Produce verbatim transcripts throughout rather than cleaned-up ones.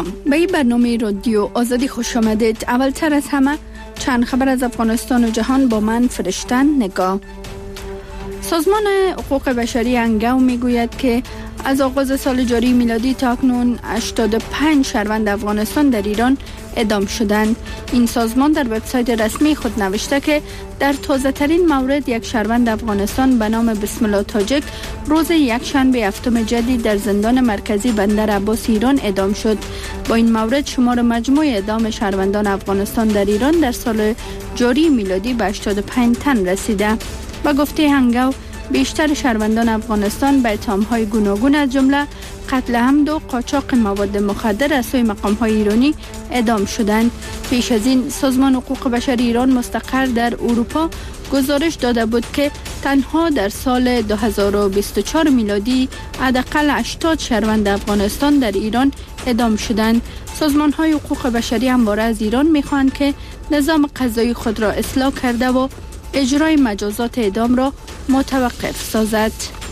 سلام، به این برنامه رادیو آزادی خوش آمدید. اولتر از همه چند خبر از افغانستان و جهان با من فرشتن نگاه. سازمان حقوق بشری انگو میگوید که از آغاز سال جاری میلادی تا اکنون هشتاد و پنج شهروند افغانستان در ایران اعدام شدند. این سازمان در وبسایت رسمی خود نوشته که در تازه ترین مورد یک شهروند افغانستان به نام بسم الله تاجک روز یکشنبه هفتم جدید در زندان مرکزی بندر عباس ایران اعدام شد. با این مورد شمار مجموع اعدام شهروندان افغانستان در ایران در سال جاری میلادی به هشتاد و پنج تن رسیده. با گفته هنگو بیشتر شهروندان افغانستان به اتهام‌های گوناگون از جمله قتل عمد و قاچاق مواد مخدر از سوی مقام‌های ایرانی اعدام شدند. پیش از این سازمان حقوق بشر ایران مستقر در اروپا گزارش داده بود که تنها در سال دو هزار و بیست و چهار میلادی حداقل هشتاد شهروند افغانستان در ایران اعدام شدند. سازمان‌های حقوق بشری همواره از ایران می‌خواهند که نظام قضایی خود را اصلاح کرده و اجرای مجازات اعدام را متوقف سازد.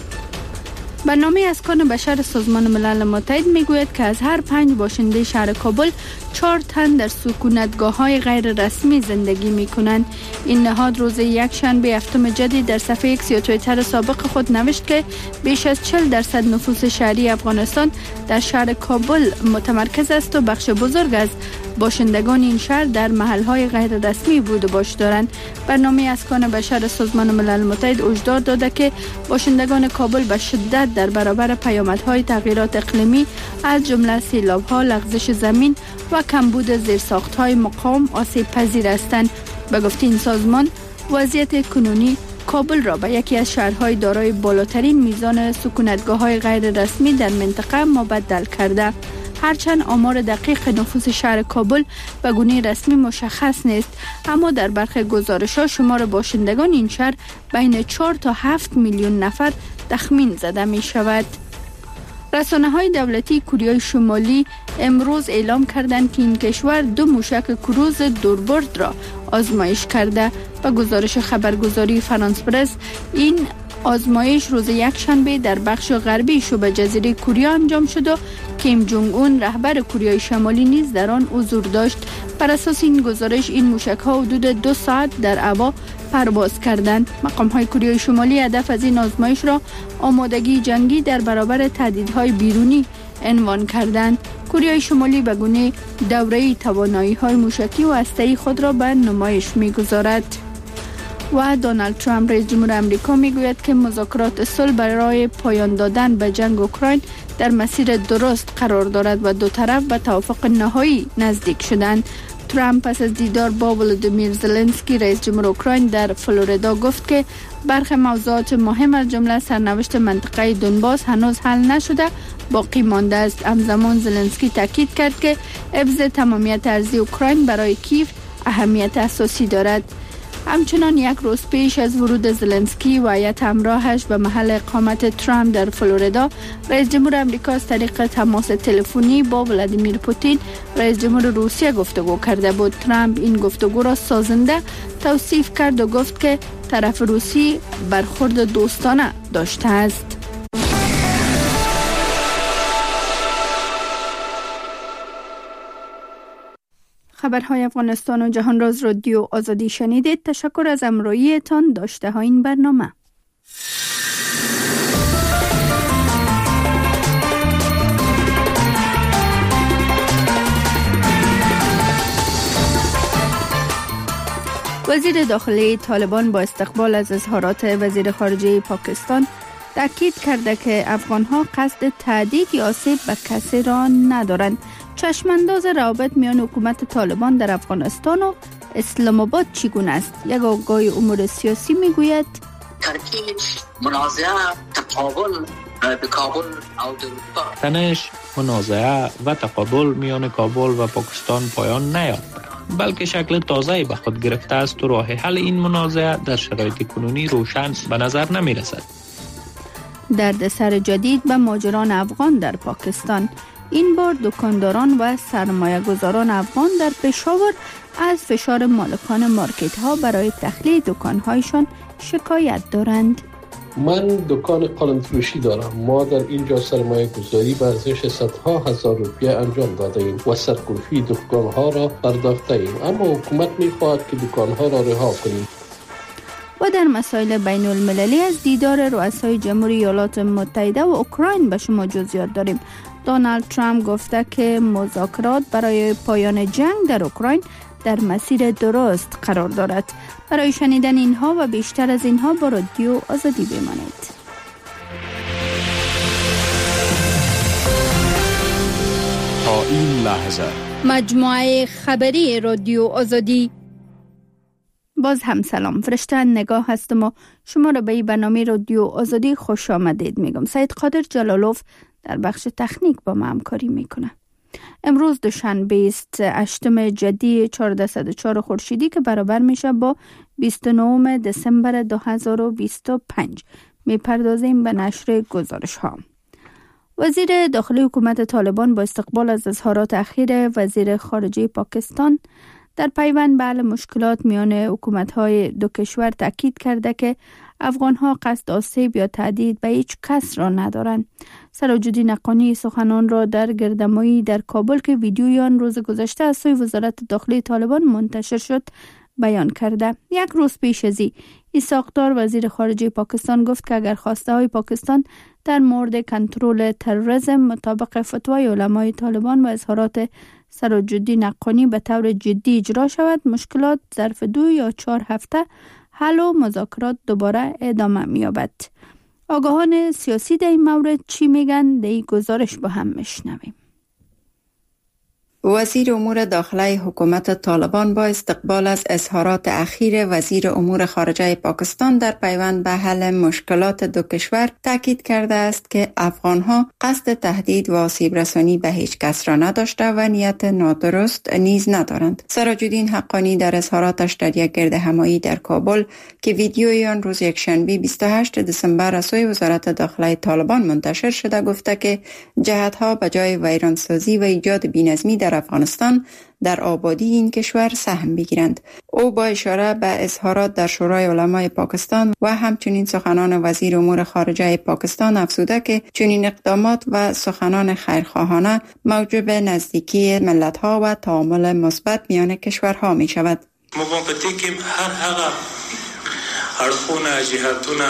برنامه اسکان بشر سازمان ملل متحد میگوید که از هر پنج باشنده شهر کابل چهار تن در سکونتگاه‌های غیر رسمی زندگی می‌کنند. این نهاد روز یکشنبه هفتم جدید در صفحه ایکس یا توییتر سابق خود نوشت که بیش از چهل درصد نفوس شهری افغانستان در شهر کابل متمرکز است و بخش بزرگ از باشندگان این شهر در محل‌های غیر رسمی بود و باش دارند. برنامه اسکان بشر سازمان ملل متحد هشدار داده که باشندگان کابل به شدت در برابر پیامدهای تغییرات اقلیمی از جمله سیلاب‌ها، لغزش زمین و کمبود زیرساخت‌های مقاوم آسیب پذیر هستند. به گفته این سازمان وضعیت کنونی کابل را به یکی از شهرهای دارای بالاترین میزان سکونتگاه‌های غیر رسمی در منطقه مبدل کرده. هرچند آمار دقیق نفوس شهر کابل به گونه رسمی مشخص نیست، اما در برخی گزارش‌ها شمار باشندگان این شهر بین چهار تا هفت میلیون نفر تخمین زده می شود. رسانه‌های دولتی کره شمالی امروز اعلام کردند که این کشور دو موشک کروز دوربرد را آزمایش کرده. و گزارش خبرگزاری فرانس پرس این آزمایش روز یکشنبه در بخش غربی شبه جزیره کره انجام شد و کیم جونگ اون رهبر کره شمالی نیز در آن حضور داشت. بر اساس این گزارش این موشک‌ها حدود دو ساعت در هوا پرواز کردند. مقام‌های کره شمالی هدف از این آزمایش را آمادگی جنگی در برابر تهدیدهای بیرونی عنوان کردند. کره شمالی به گونه دوره‌ای توانایی‌های موشکی و هسته‌ای خود را به نمایش می‌گذارد. و دونالد ترامپ رئیس جمهور آمریکا میگوید که مذاکرات صلح برای پایان دادن به جنگ اوکراین در مسیر درست قرار دارد و دو طرف به توافق نهایی نزدیک شدند. ترامپ پس از دیدار با ولودیمیر زلنسکی رئیس جمهور اوکراین در فلوریدا گفت که برخی موضوعات مهم از جمله سرنوشت منطقه دونباس هنوز حل نشده باقی مانده است. همزمان زلنسکی تاکید کرد که حفظ تمامیت ارضی اوکراین برای کیف اهمیت اساسی دارد. همچنان یک روز پیش از ورود زلنسکی و هیئت همراهش به محل اقامت ترامپ در فلوریدا، رئیس جمهور آمریکا از طریق تماس تلفنی با ولادیمیر پوتین رئیس جمهور روسیه گفتگو کرده بود. ترامپ این گفتگو را سازنده توصیف کرد و گفت که طرف روسی برخورد دوستانه داشته است. خبرهای افغانستان و جهان راز رادیو آزادی شنیدید. تشکر از همراهیتان. داشته ها این برنامه. وزیر داخلی طالبان با استقبال از اظهارات وزیر خارجه پاکستان تاکید کرده که افغانها قصد تهدید یا آسیب به کسی را ندارند. چشمانداز روابط میان حکومت طالبان در افغانستان و اسلام آباد چگونه است؟ یک آگاه امور سیاسی میگوید ترکیب منازعه تقابل به کابل او اروپا تنش منازعه و تقابل میان کابل و پاکستان پایان نیافت، بلکه شکل تازه‌ای به خود گرفته است و راه حل این منازعه در شرایط کنونی روشن به نظر نمی رسد. دردسر جدید به ماجران افغان در پاکستان. این بار دکانداران و سرمایه گذاران افغان در پشاور از فشار مالکان مارکت ها برای تخلیه دکانهایشان شکایت دارند. من دکان قلم فروشی دارم. ما در اینجا سرمایه گذاری به ارزش صدها هزار روپیه انجام داده ایم و سرقلفی دکان ها را پرداخته ایم، اما حکومت می خواهد که دکان ها را رها کنیم. و در مسائل بین المللی از دیدار رؤسای جمهوری ایالات متحده و اوکراین به شما جزئیات داریم. دونالد ترامپ گفته که مذاکرات برای پایان جنگ در اوکراین در مسیر درست قرار دارد. برای شنیدن اینها و بیشتر از اینها با رادیو آزادی بمانید. تا این لحظه مجموعه خبری رادیو آزادی. باز هم سلام، فرشته نگاه هستم و شما را به این برنامه رادیو آزادی خوش آمدید میگم. سید قادر جلالوف در بخش تکنیک با ما همکاری میکنه. امروز دوشنبه است، هشتم جدی چهارصد و چهار خورشیدی که برابر میشه با بیست و نهم دسامبر دو هزار و بیست و پنج. میپردازیم به نشر گزارش ها. وزیر داخلی حکومت طالبان با استقبال از اظهارات اخیر وزیر خارجه پاکستان در پیوند به حل مشکلات میان حکومت‌های دو کشور تاکید کرده که افغان‌ها قصد آسیب یا تهدید به هیچ کس را ندارند. سراج‌الدین حقانی سخنان را در گردهمایی در کابل که ویدیوی آن روز گذشته از سوی وزارت داخلی طالبان منتشر شد بیان کرده. یک روز پیش از این اسحاق دار وزیر خارجه پاکستان گفت که اگر خواسته های پاکستان در مورد کنترل تروریسم مطابق فتوای علمای طالبان و اظهارات سراج‌الدین حقانی به طور جدی اجرا شود، مشکلات ظرف دو یا چهار هفته حل و مذاکرات دوباره ادامه می‌یابد. آگاهان سیاسی در این مورد چی میگن؟ در این گزارش با هم میشنویم. وزیر امور داخلی حکومت طالبان با استقبال از اظهارات اخیر وزیر امور خارجه پاکستان در پیوند به حل مشکلات دو کشور تاکید کرده است که افغانها قصد تهدید و آسیب رسانی به هیچ کس را نداشته و نیت نادرست نیز ندارند. سراج‌الدین حقانی در اظهاراتش در یک گردهمایی در کابل که ویدیوی آن روز یکشنبه بیست و هشتم دسامبر از سوی وزارت داخلی طالبان منتشر شده گفته که جهت‌ها به جای ویرانسازی و ایجاد بی‌نظمی در افغانستان در آبادی این کشور سهم بگیرند. او با اشاره به اظهارات در شورای علمای پاکستان و همچنین سخنان وزیر امور خارجه پاکستان افزوده که چنین اقدامات و سخنان خیرخواهانه موجب نزدیکی ملت‌ها و تعامل مثبت میان کشورها می شود. موافقیم هر هغه اړخونه جهتونه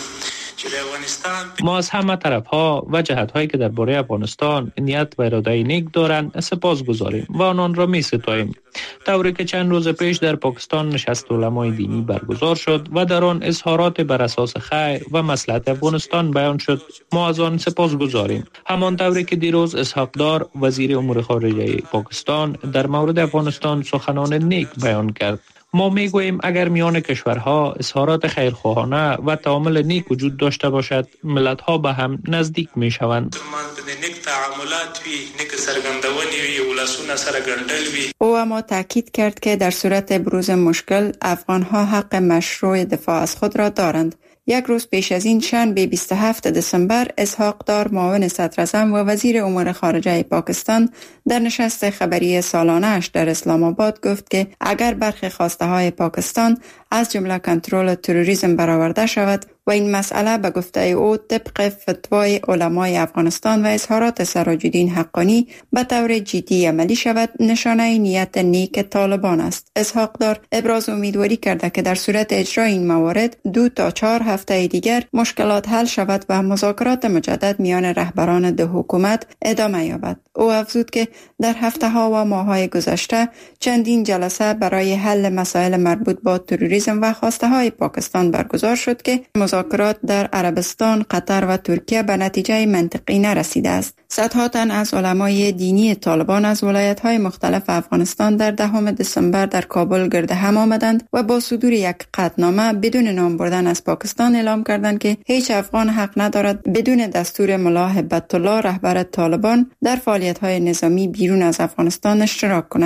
ما از همه طرف ها و جهت هایی که درباره افغانستان نیت و اراده نیک دارند سپاس گذاریم و آنان را می ستاییم. طوری که چند روز پیش در پاکستان نشست علمای دینی برگزار شد و در آن اظهارات بر اساس خیر و مصلحت افغانستان بیان شد، ما از آن سپاس گذاریم. همان طوری که دیروز اسحاق دار وزیر امور خارجه پاکستان در مورد افغانستان سخنان نیک بیان کرد. ما میگوییم اگر میان کشورها اظهارات خیرخواهانه و تعامل نیک وجود داشته باشد، ملت‌ها به هم نزدیک میشوند. او اما تاکید کرد که در صورت بروز مشکل افغان‌ها حق مشروع دفاع از خود را دارند. یک روز پیش از این شنبه بیست و هفتم دسامبر اسحاق دار معاون صدراعظم و وزیر امور خارجه پاکستان در نشست خبری سالانه اش در اسلام آباد گفت که اگر برخی خواسته های پاکستان از جمله کنترل تروریسم برآورده شود و این مسئله به گفته او طبق فتوای علمای افغانستان و اظهارات سراج‌الدین حقانی به طور جدی عملی شود، نشانه نیت نیک طالبان است. اسحاق دار ابراز امیدواری کرده که در صورت اجرای این موارد دو تا چهار هفته دیگر مشکلات حل شود و مذاکرات مجدد میان رهبران دو حکومت ادامه یابد. او افزود که در هفته ها و ماه های گذشته چندین جلسه برای حل مسائل مربوط با تروریسم و خواسته های پاکستان برگزار شد که مذاکرات در عربستان، قطر و ترکیه به نتیجه منطقی نرسیده است. صدها تن از علمای دینی طالبان از ولایت‌های مختلف افغانستان در دهم دسامبر در کابل گرد هم آمدند و با صدور یک قطعنامه بدون نام بردن از پاکستان اعلام کردند که هیچ افغان حق ندارد بدون دستور ملا هبت الله رهبر طالبان در فعالیت‌های نظامی بیرون از افغانستان اشتراک کند.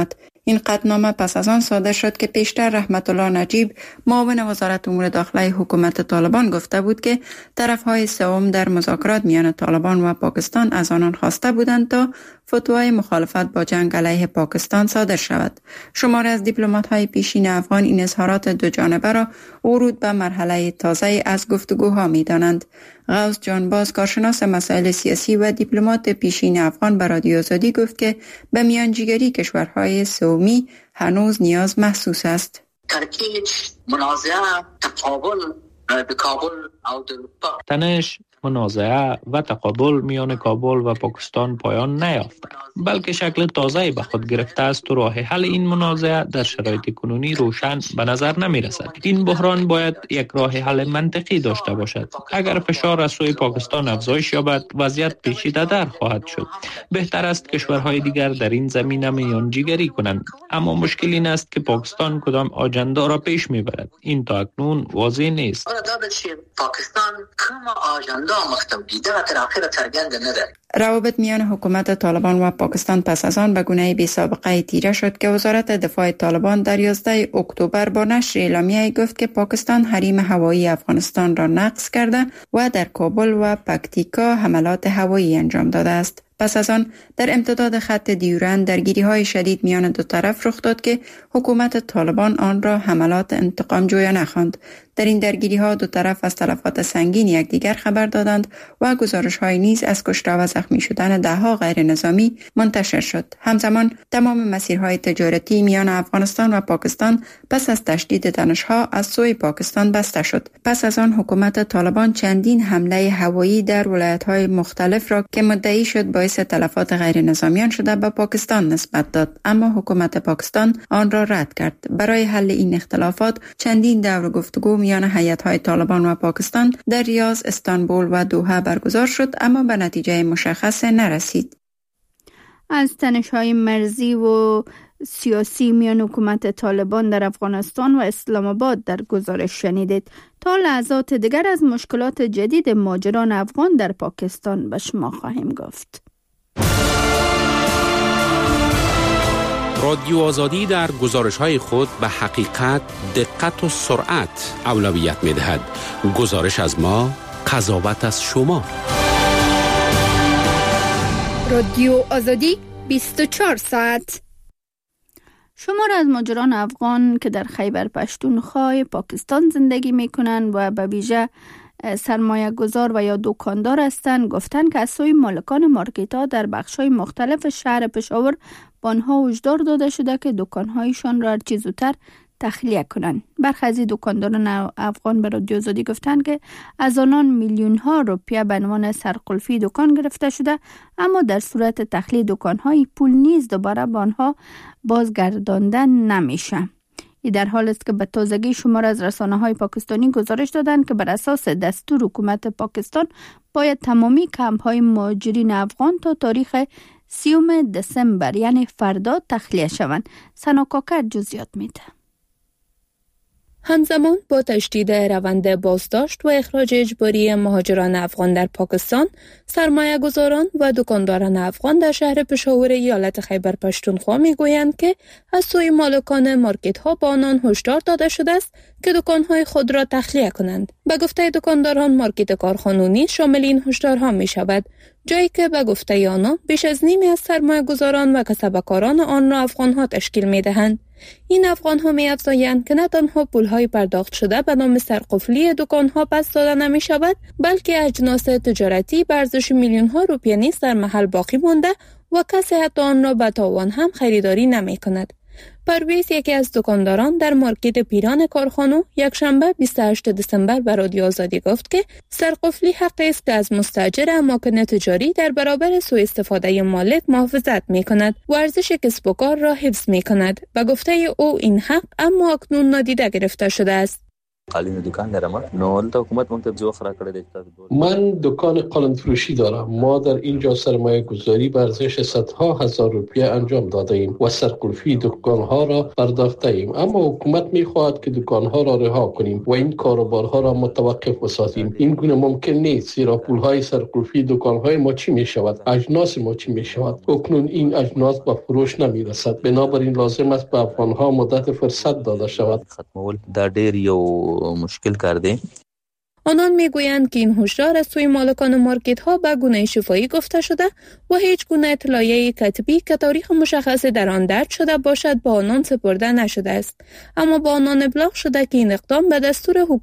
این قطعنامه پس از آن صادر شد که پیشتر رحمت الله نجیب معاون وزارت امور داخلی حکومت طالبان گفته بود که طرفهای سوم در مذاکرات میان طالبان و پاکستان از آنان خواسته بودند تا فتوای مخالفت با جنگ علیه پاکستان صادر شود. شماری از دیپلمات‌های پیشین افغان این اظهارات دو جانبه را ورود به مرحله تازه از گفتگوها می‌دانند. غوث جانباز کارشناس مسائل سیاسی و دیپلمات پیشین افغان به رادیو آزادی گفت که به میانجیگری کشورهای سومی هنوز نیاز محسوس است. ترکیب منازعه تقابل به کابل او اروپا تنش منازعه و تقابل میان کابل و پاکستان پایان نیافت، بلکه شکل تازه‌ای به خود گرفته است و راه حل این منازعه در شرایط کنونی روشن به نظر نمی رسد. این بحران باید یک راه حل منطقی داشته باشد. اگر فشار از سوی پاکستان افزایش یابد، وضعیت پیچیده در خواهد شد. بهتر است کشورهای دیگر در این زمینه میانجیگری کنند، اما مشکل این است که پاکستان کدام آجندا را پیش میبرد. این تا اکنون واضح نیست. پاکستان کوم آجندا مختویده و در آخر ترگند نده. روابط میان حکومت طالبان و پاکستان پس از آن به گونه‌ای بی سابقه تیره شد که وزارت دفاع طالبان در یازده اکتبر با نشر اعلامیه گفت که پاکستان حریم هوایی افغانستان را نقض کرده و در کابل و پکتیکا حملات هوایی انجام داده است. پس از آن در امتداد خط دیورند درگیری‌های شدید میان دو طرف رخ داد که حکومت طالبان آن را حملات انتقام جویانه خواند. در این درگیری‌ها دو طرف از تلفات سنگین یکدیگر خبر دادند و گزارش‌های نیز از کشته و زخمی شدن ده‌ها غیر نظامی منتشر شد. همزمان تمام مسیرهای تجارتی میان افغانستان و پاکستان پس از تشدید تنش‌ها از سوی پاکستان بسته شد. پس از آن حکومت طالبان چندین حمله هوایی در ولایت‌های مختلف را که مدعی شد باعث تلفات غیر نظامیان شده به پاکستان نسبت داد، اما حکومت پاکستان آن را رد کرد. برای حل این اختلافات چندین دور گفتگو میان هیئت‌های طالبان و پاکستان در ریاض، استانبول و دوحه برگزار شد، اما به نتیجه مشخص نرسید. از تنش‌های مرزی و سیاسی میان حکومت طالبان در افغانستان و اسلام آباد در گزارش شنیدید. تا لحظات دیگر از مشکلات جدید مهاجران افغان در پاکستان به شما خواهیم گفت. رادیو آزادی در گزارش‌های خود به حقیقت، دقت و سرعت اولویت می‌دهد. گزارش از ما، قضاوت از شما. رادیو آزادی بیست و چهار ساعت. شمار از مهاجران افغان که در خیبر پشتونخوا پاکستان زندگی می‌کنند و به ویژه سرمایه گذار و یا دکاندار هستند گفتند که از سوی مالکان مارکت‌ها در بخش‌های مختلف شهر پشاور به آنها هشدار داده شده که دکان‌هایشان را هر چه زودتر تخلیه کنند. برخی از دکانداران افغان به رادیو آزادی گفتند که از آنان میلیون‌ها روپیه به عنوان سرقلفی دکان گرفته شده، اما در صورت تخلیه دکان‌های پول نیز دوباره به آنها بازگردانده نمیشه. این در حال است که به تازگی شمار از رسانه‌های پاکستانی گزارش دادند که بر اساس دستور حکومت پاکستان باید تمامی کمپ‌های مهاجرین افغان تا تاریخ سیوم دسامبر یعنی فردا تخلیه شوند. سنا کاکر جزئیات میده. همزمان با تشدید روند بازداشت و اخراج اجباری مهاجران افغان در پاکستان، سرمایه گذاران و دکانداران افغان در شهر پشاور ایالت خیبر پشتونخوا میگویند که از سوی مالکان مارکت ها با آنان هشدار داده شده است که دکانهای خود را تخلیه کنند. به گفته دکانداران، مارکت کارخانونی شامل این هشدارها می شود، جایی که به گفته آنها بیش از نیمی از سرمایه گذاران و کسبکاران آن را افغان ها تشکیل می دهند. این افغان ها می افزایند که نه تنها پول های پرداخت شده به نام سرقفلی دکان ها پس داده نمی شود، بلکه اجناس تجارتی به ارزش میلیون ها روپیه نیز در محل باقی مانده و کسی حتی آن را به تاوان هم خریداری نمی کند. پرویز، یکی از دکانداران در مارکت پیران کارخانو، یک شنبه بیست و هشتم دسامبر به رادیو آزادی گفت که سرقفلی حقی است که از مستاجر اماکن تجاری در برابر سوء استفاده مالک محافظت می کند و ارزش کسب و کار را حفظ می کند. به گفته او این حق اما اکنون نادیده گرفته شده است. قالین دکان دارم نو تا حکومت مونږ ته جوخ را کړی دی. من دکان قالن فروشی دارم. ما در اینجا سرمایه گذاری به ارزش صدها هزار روپیه انجام داده ایم و سرقلفی دکان ها را پرداخته ایم، اما حکومت می خواهد که دکان ها را رها کنیم و این کاروبارها را متوقف بسازیم. این گونه ممکن نیست، زیرا پول های سرقلفی دکان های ما چی می شود؟ اجناس ما چی می شود؟ اکنون این اجناس به فروش نمی رسد، بنابراین لازم است به افغان ها مدت فرصت داده شود. ختمول دا ډیر یو مشکل کار دی. آنان میگویند که این هشدار از سوی مالکان مارکت ها به گونه شفاهی گفته شده و هیچ گونه اطلاعیه کتبی که تاریخ مشخصی در آن درج شده باشد به آنان سپرده نشده است، اما با آنان ابلاغ شده که این اقدام به دستور حکومت